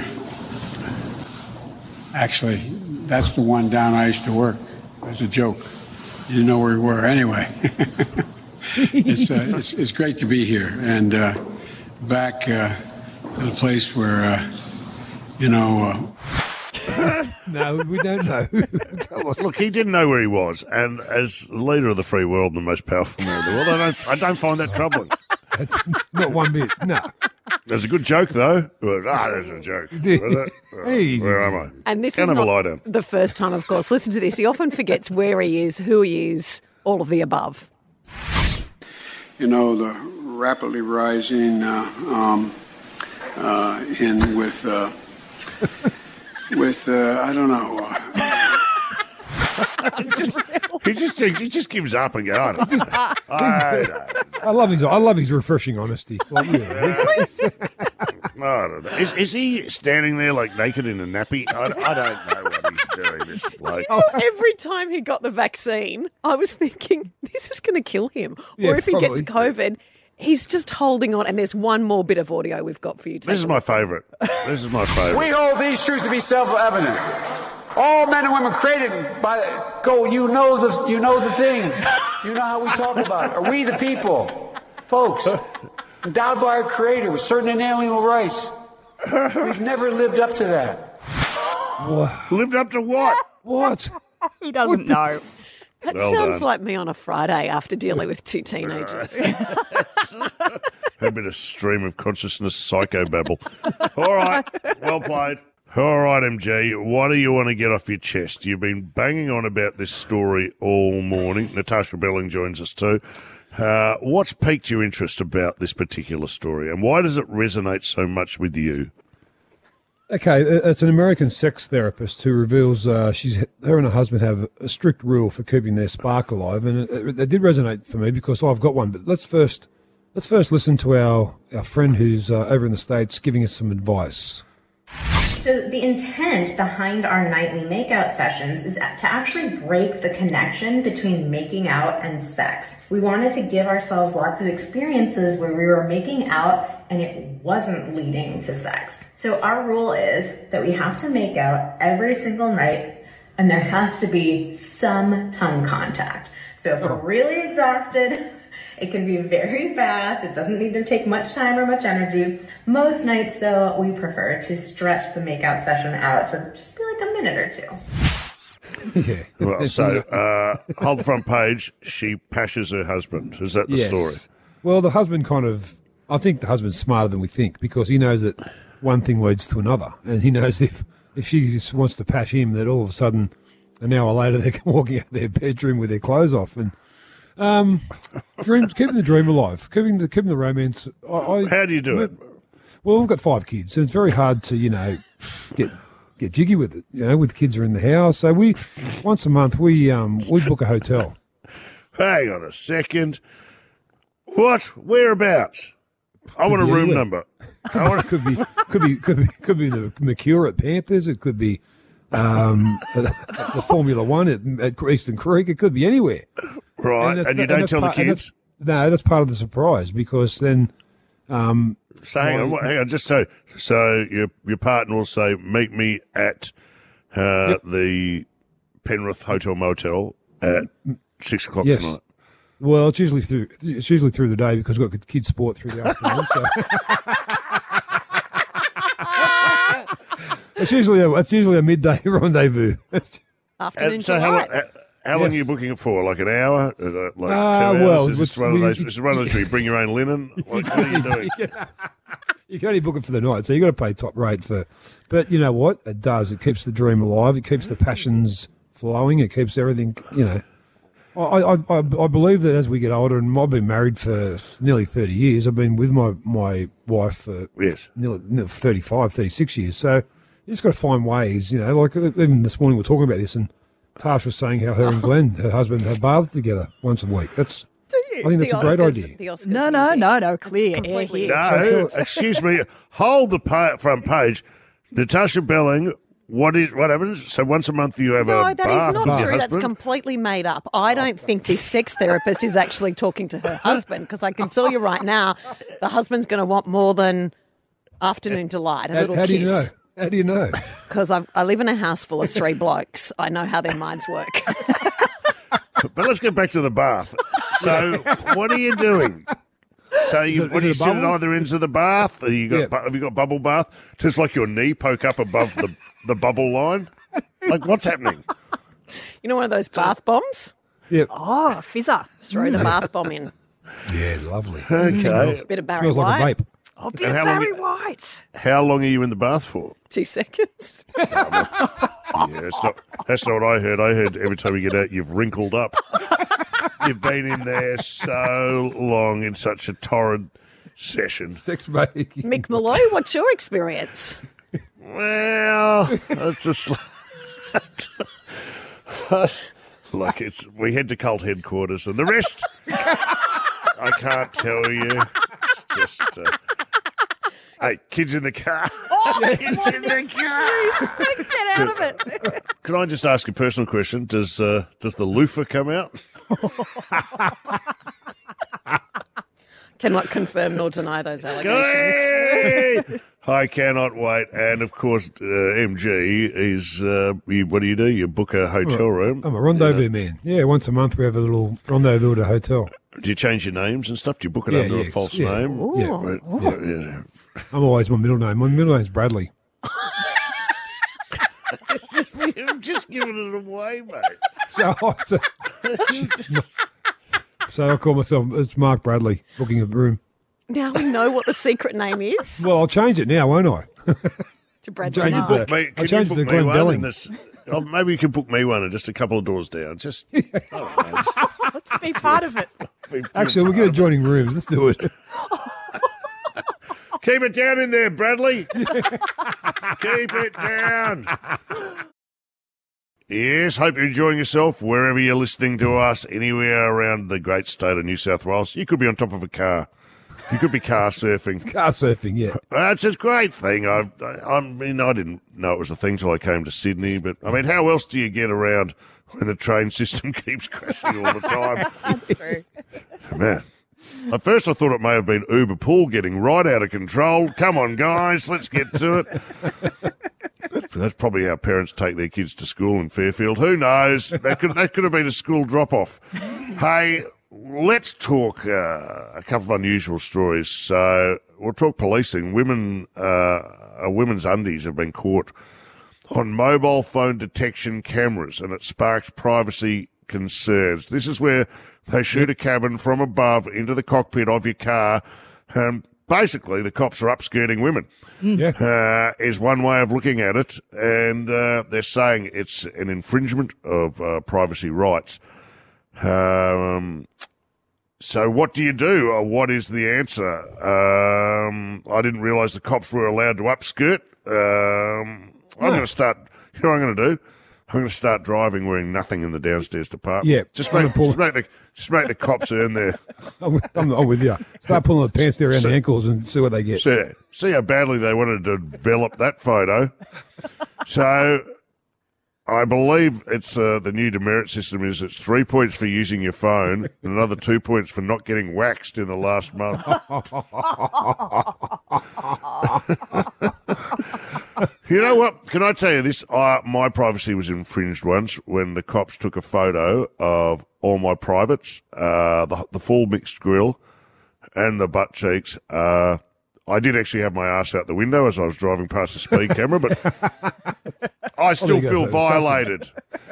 Actually, that's the one down I used to work. As a joke. You didn't know where we were anyway. it's, uh, it's it's great to be here and uh, back uh, in a place where, uh, you know... Uh,
No, we don't know. Tell us.
Look, he didn't know where he was, and as the leader of the free world and the most powerful man in the world, I don't, I don't find that troubling.
That's not one bit. No.
There's a good joke, though. It was, ah, there's a joke. Was it? Oh,
Easy.
where am I?
And this
Kind
is
of a
not
lie down.
the first time, of course. Listen to this. He often forgets where he is, who he is, all of the above.
you know, the rapidly rising uh, um, uh, in with uh, with uh, I don't know.
he, just, he just he just gives up and goes, I don't know. I, don't
I love his I love his refreshing honesty. Like, yeah, it's-
know. I don't know. Is, is he standing there like naked in a nappy? I, I don't know what he's doing. This bloke.
Oh, every time he got the vaccine, I was thinking, this is going to kill him.
Yeah,
or if he gets
probably.
COVID, he's just holding on. And there's one more bit of audio we've got for you. Take
This is
a
my
listen.
favourite. This is my favourite.
We hold these truths to be self-evident. All men and women created by go. You know the you know the thing. You know how we talk about it. Are we the people, folks, endowed by our Creator with certain inalienable rights? We've never lived up to that.
Lived up to what?
What?
He doesn't know.
That
Well
sounds
done.
like me on a Friday after dealing with two teenagers.
A bit of stream of consciousness psychobabble. All right, well played. All right, M G, what do you want to get off your chest? You've been banging on about this story all morning. Natasha Belling joins us too. Uh, what's piqued your interest about this particular story, and why does it resonate so much with you?
Okay, uh, it's an American sex therapist who reveals uh, she's her and her husband have a strict rule for keeping their spark alive, and it, it, it did resonate for me because I've got one. But let's first let's first listen to our our friend who's uh, over in the States giving us some advice.
So the intent behind our nightly makeout sessions is to actually break the connection between making out and sex. We wanted to give ourselves lots of experiences where we were making out and it wasn't leading to sex. So our rule is that we have to make out every single night and there has to be some tongue contact. So if we're really exhausted, it can be very fast. It doesn't need to take much time or much energy. Most nights, though, we prefer to stretch the makeout session out to just be like a minute or two.
Yeah.
Well, so, uh, hold the front page. She pashes her husband. Is that the
Yes.
story?
Well, the husband kind of, I think the husband's smarter than we think because he knows that one thing leads to another. And he knows if, if she just wants to pash him, that all of a sudden, an hour later, they're walking out of their bedroom with their clothes off. And Um, dream, keeping the dream alive, keeping the keeping the romance. I, I,
How do you do it?
Well, we've got five kids, and it's very hard to you know get get jiggy with it. You know, with kids are in the house, so we once a month we um we book a hotel.
Hang on a second. What? Whereabouts? I want a
be
room
anywhere.
number. I want
could be could be could be could be the Mercure at Panthers. It could be um, the Formula One at, at Eastern Creek. It could be anywhere.
Right, and,
that's-
you don't
that's
tell the
part- and
kids?
that's- No, that's part of the surprise because then. Um,
So hang on,
my-
what- hang on. Just so so your your partner will say, meet me at uh, the Penrith Hotel Motel at six o'clock
Yes.
tonight.
Well, it's usually through it's usually through the day because we've got kids sport through the afternoon. So. It's usually a, it's usually a midday rendezvous.
Afternoon
And so how,
delight.
long- how, how long are you
Yes.
booking it for? Like an hour? Is it like
Ah,
two hours?
well,
is this
it's-
one of
we-
those? Is it one of those where you bring your own linen? Like, what are you doing?
You can only book it for the night, so you got to pay top rate for. But you know what? It does. It keeps the dream alive. It keeps the passions flowing. It keeps everything. You know, I I, I, I believe that as we get older, and I've been married for nearly thirty years. I've been with my my wife for
yes,
nearly, nearly thirty-five, thirty-six years. So you just got to find ways. You know, like even this morning we we're talking about this, and Tash was saying how her and Glenn, her husband, have baths together once a week. That's. I think that's
The
a great
Oscars-
idea.
the Oscars
No, no,
music.
no, no,
It's
clear air
completely-
here.
No, excuse me. Hold the pa- front page. Natasha Belling. What is what happens? So once a month you have
No,
a
that
bath
is not
with your
true. That's
husband?
completely made up. I don't think this sex therapist is actually talking to her husband because I can tell you right now, the husband's going to want more than afternoon delight, a
How,
little
how do you know?
kiss.
How do you know?
Because I live in a house full of three blokes. I know how their minds work.
But let's get back to the bath. So, what are you doing? So, you,
it-
what do you
is it a
sit at
bubble?
either ends of the bath? Are you got,
Yeah.
bu- have you got bubble bath? Just like your knee poke up above the, the bubble line? Like, what's happening?
You know one of those bath bombs?
Yeah.
Oh, fizzer.
Just throw the bath bomb in.
Yeah, lovely.
Okay.
Bit of Barry
Smells like
White.
a vape.
Oh, bit
And
of
how long
Barry
you-
White.
How long are you in the bath for?
Two seconds.
Yeah, that's not, that's not what I heard. I heard every time you get out, you've wrinkled up. You've been in there so long in such a torrid session.
Sex making.
Mick Malloy, what's your experience?
Well, it's just like, like it's. We head to cult headquarters, and the rest I can't tell you. It's just. Uh, hey, kids in the car.
Oh,
kids in the car.
Get out of it.
Can I just ask a personal question? Does uh, does the loofah come out?
Cannot confirm nor deny those
Hey!
allegations.
I cannot wait. And of course, uh, M G is, uh, you, what do you do? You book a hotel room.
I'm a rendezvous man. Yeah, once a month we have a little rendezvous at a hotel.
Do you change your names and stuff? Do you book it
Yeah,
under
yeah,
a false
yeah.
name?
Ooh. Yeah.
Right.
Ooh.
Yeah, yeah.
I'm always my middle name. My middle name's Bradley.
You've just given it away, mate.
So, so, so I call myself, it's Mark Bradley, booking a room.
Now we know what the secret name is.
Well, I'll change it now, won't I?
To Brad
Change it
Book
to,
me,
I
can you
changed
book
it to
me
Glenn
one
Belling.
in this? Oh, maybe you can book me one and just a couple of doors down. Just, I don't know, just
Let's be part of it.
be- feel
Actually, we're
part
going
of
to joining rooms. Let's do it.
it. Keep it down in there, Bradley. Keep it down. Yes, hope you're enjoying yourself wherever you're listening to us, anywhere around the great state of New South Wales. You could be on top of a car. You could be car surfing.
Car surfing, yeah.
That's a great thing. I, I, I mean, I didn't know it was a thing till I came to Sydney. But I mean, how else do you get around when the train system keeps crashing all the time?
That's true.
Man, at first I thought it may have been Uber Pool getting right out of control. Come on, guys, let's get to it. That's probably how parents take their kids to school in Fairfield. Who knows? That could that could have been a school drop-off. Hey, let's talk uh, a couple of unusual stories. So we'll talk policing. Women, uh, uh, women's undies have been caught on mobile phone detection cameras, and it sparks privacy concerns. This is where they shoot a cabin from above into the cockpit of your car. Um, basically, the cops are upskirting women.
Yeah.
Uh, is one way of looking at it, and uh, they're saying it's an infringement of uh, privacy rights. Um, So what do you do, or what is the answer? Um, I didn't realise the cops were allowed to upskirt. Um, I'm
No.
going to start. You know what I'm going to do? I'm going to start driving wearing nothing in the downstairs department.
Yeah,
just
I'm
make,
gonna pull-
just make the just make the cops earn their.
I'm, I'm, I'm with you. Start pulling the pants down around
So-
the ankles and see what they get.
See, see how badly they wanted to develop that photo. So, I believe it's uh, the new demerit system is it's three points for using your phone and another two points for not getting waxed in the last month. You know what? Can I tell you this? Uh, my privacy was infringed once when the cops took a photo of all my privates, uh, the, the full mixed grill and the butt cheeks. Uh, I did actually have my ass out the window as I was driving past the speed camera, but I still
there you go,
feel
so
violated.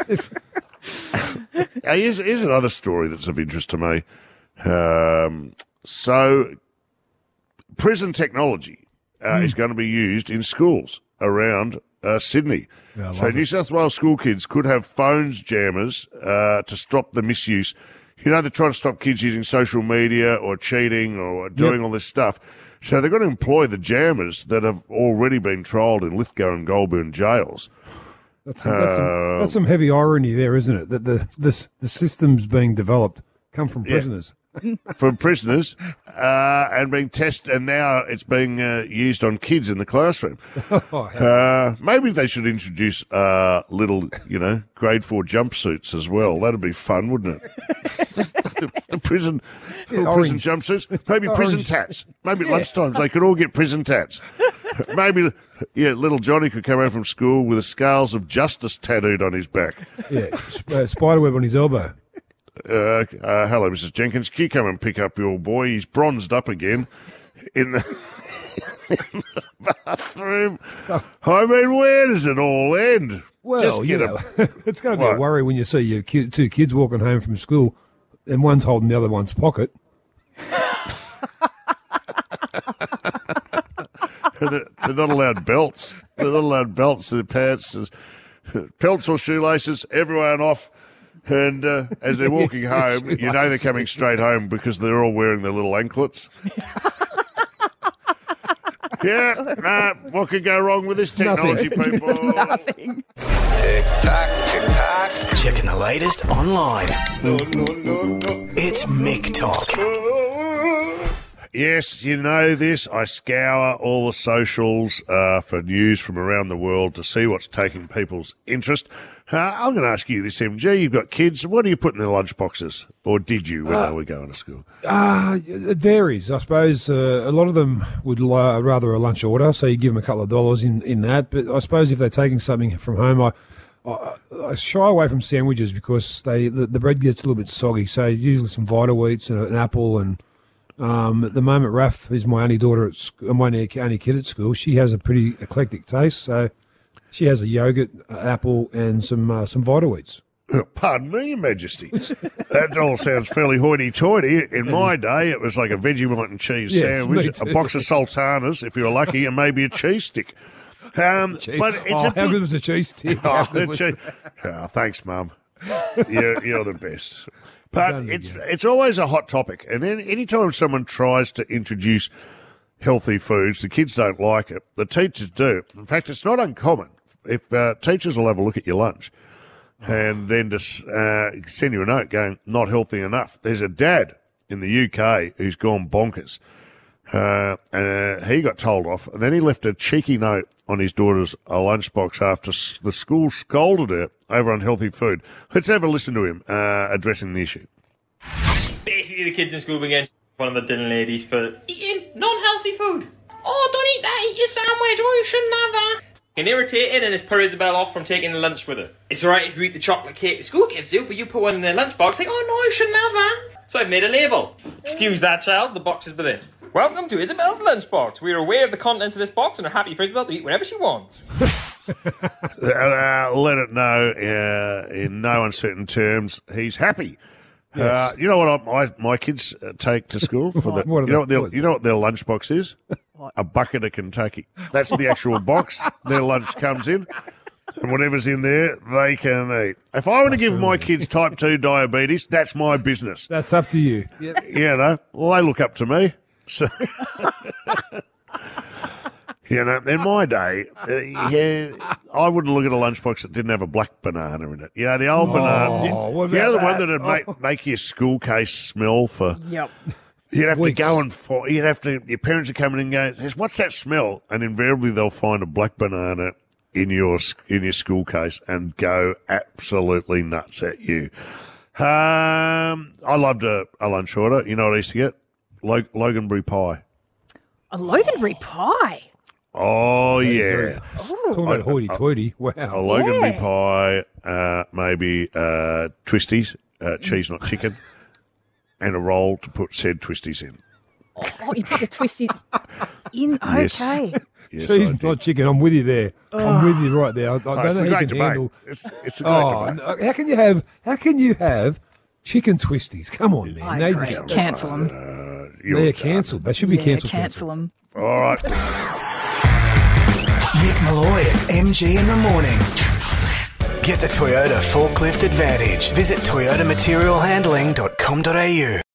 Hey, here's, here's another story that's of interest to me. Um, so, prison technology uh,
Hmm.
is going to be used in schools around uh, Sydney.
Yeah, I
so,
love
New
it.
South Wales school kids could have phones jammers uh, to stop the misuse. You know, they're trying to stop kids using social media or cheating or doing
Yep.
all this stuff. So they're going to employ the jammers that have already been trialled in Lithgow and Goulburn jails.
That's some, that's, some,
Uh,
that's some heavy irony there, isn't it? That the this, the systems being developed come from
Yeah.
prisoners.
for prisoners uh, and being tested, and now it's being uh, used on kids in the classroom.
Oh,
Uh, maybe they should introduce uh, little, you know, grade four jumpsuits as well. That'd be fun, wouldn't it? the, the prison, little prison
orange.
jumpsuits. Maybe prison
Orange.
tats. Maybe at lunchtimes they could all get prison tats. Maybe, yeah, little Johnny could come home from school with the scales of justice tattooed on his back.
Yeah, sp- uh, spiderweb on his elbow.
Uh, uh, hello, Missus Jenkins. Can you come and pick up your boy? He's bronzed up again in the, in the bathroom. I mean, where does it all end?
Well,
Just
you
get
know,
a
it's going to be
What?
a worry when you see your ki- two kids walking home from school and one's holding the other one's pocket.
they're, they're not allowed belts. They're not allowed belts. Their pants, pelts or shoelaces, everyone off. And uh, as they're walking home, you know they're coming straight home because they're all wearing their little anklets. Yeah, nah, what could go wrong with this technology,
Nothing.
people?
Nothing.
Tick tock, tick tock. Checking the latest online.
No, no, no, no.
It's Mick Talk.
Yes, you know this. I scour all the socials uh, for news from around the world to see what's taking people's interest. Uh, I'm going to ask you this, M G. You've got kids. What do you put in their lunch boxes? Or did you when
Uh,
they were going to school?
Uh, it varies. I suppose uh, a lot of them would li- rather a lunch order, so you give them a couple of dollars in, in that. But I suppose if they're taking something from home, I, I, I shy away from sandwiches because they the, the bread gets a little bit soggy. So usually some Vita Wheats and an apple. And um, at the moment, Raph is my only daughter at sc- my only, only kid at school. She has a pretty eclectic taste, so she has a yogurt, an apple, and some uh, some Vita Wheats.
Pardon me, Your Majesty. That all sounds fairly hoity-toity. In my day, it was like a Vegemite and cheese
Yes,
sandwich,
me
a
too.
box of sultanas, if you were lucky, and maybe a cheese stick. Um,
Cheese-
but it's
oh,
a
how good was the cheese stick?
Oh,
How
the
good was
che- oh, thanks, Mum. You're, you're the best. But it's it's always a hot topic, and then anytime someone tries to introduce healthy foods, the kids don't like it. The teachers do. In fact, it's not uncommon if uh, teachers will have a look at your lunch and then just uh, send you a note going, not healthy enough. There's a dad in the U K who's gone bonkers. Uh, and uh, he got told off, and then he left a cheeky note on his daughter's uh, lunchbox after s- the school scolded her over unhealthy food. Let's have a listen to him uh, addressing the issue.
Basically, the kids in school began one of the dinner ladies for eating non-healthy food. Oh, don't eat that, eat your sandwich, oh, you shouldn't have that. And irritated and has put Isabel off from taking the lunch with her. It's alright if you eat the chocolate cake the school gives you, but you put one in their lunchbox, like, oh no, you shouldn't have that. So I've made a label. Excuse that, child, the box is within. Welcome to Isabel's lunchbox. We are aware of the contents of this box and are happy for Isabel to eat whatever she wants.
Uh, let it know uh, in no uncertain terms he's happy.
Yes.
Uh, you know what I, my my kids uh, take to school for the,
What are
you know what
they-
their you know what their lunchbox is? A bucket of Kentucky. That's the actual box their lunch comes in. and whatever's in there, they can eat. If I want to give my kids type two diabetes, that's my business.
That's up to you.
Yep. You know, well, they look up to me. So, you know, in my day, uh, yeah, I wouldn't look at a lunchbox that didn't have a black banana in it. You know, the old
Oh,
banana.
what
You know, the
about
one
that?
that would make,
Oh.
make your school case smell for.
Yep.
You'd have
Weeks.
to go and for, you'd have to. Your parents are coming and going, says, "What's that smell?" And invariably they'll find a black banana in your in your school case and go absolutely nuts at you. Um, I loved a, a lunch order. You know what I used to get? Log, Loganberry pie.
A Loganberry pie.
Oh yeah,
Talking about hoity-toity. Wow.
a Loganberry
Yeah.
pie, uh, maybe uh, twisties, uh, cheese not chicken, and a roll to put said twisties in.
Oh, you put the twisty in.
Yes.
Okay.
Yes, I
Cheese,
did.
not chicken. I'm with you there. I'm with you right there. I, I
Oh,
don't
it's
know
a
how
great
you can
debate.
handle.
It's, it's a great
Oh,
debate.
no, how can you have? How can you have chicken twisties? Come on, man.
I
They
agree.
just-
Cancel them.
Uh, you're
They're
done.
cancelled. They should be
Yeah,
cancelled.
cancel them.
All right.
Mick Malloy at M G in the morning. Get the Toyota forklift advantage. Visit toyota material handling dot com dot a u.